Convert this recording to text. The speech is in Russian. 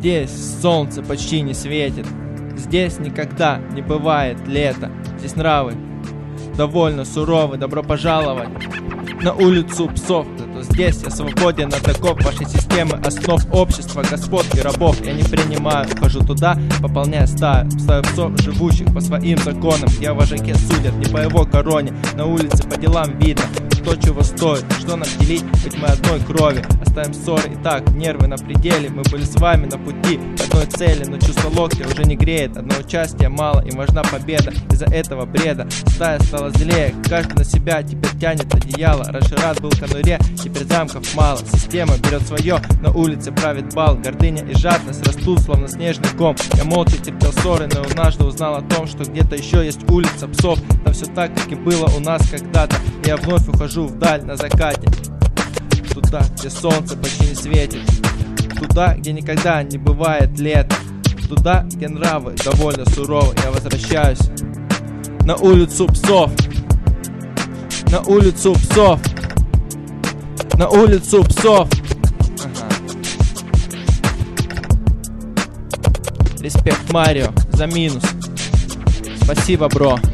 Здесь солнце почти не светит, здесь никогда не бывает лета. Здесь нравы довольно суровы, добро пожаловать на улицу псов. Зато здесь я свободен от оков вашей системы основ общества, господ и рабов. Я не принимаю, хожу туда, пополняя стаю псов, живущих по своим законам. Я в вожаке судят не по его короне, на улице по делам видно, кто чего стоит, что нам делить, ведь мы одной крови. Оставим ссоры и так, нервы на пределе. Мы были с вами на пути к одной цели, но чувство локтя уже не греет. Одного участия мало, им важна победа. Из-за этого бреда стая стала злее, каждый на себя теперь тянет одеяло. Раньше рад был конуре, теперь замков мало. Система берет свое, на улице правит бал. Гордыня и жадность растут, словно снежный ком. Я молча терпел ссоры, но однажды узнал о том, что где-то еще есть улица псов. Там все так, как и было у нас когда-то. И я вновь ухожу вдаль на закате, туда, где солнце почти не светит, туда, где никогда не бывает лета, туда, где нравы довольно суровы. Я возвращаюсь на улицу псов, на улицу псов, на улицу псов. Респект Марио за минус. Спасибо, бро.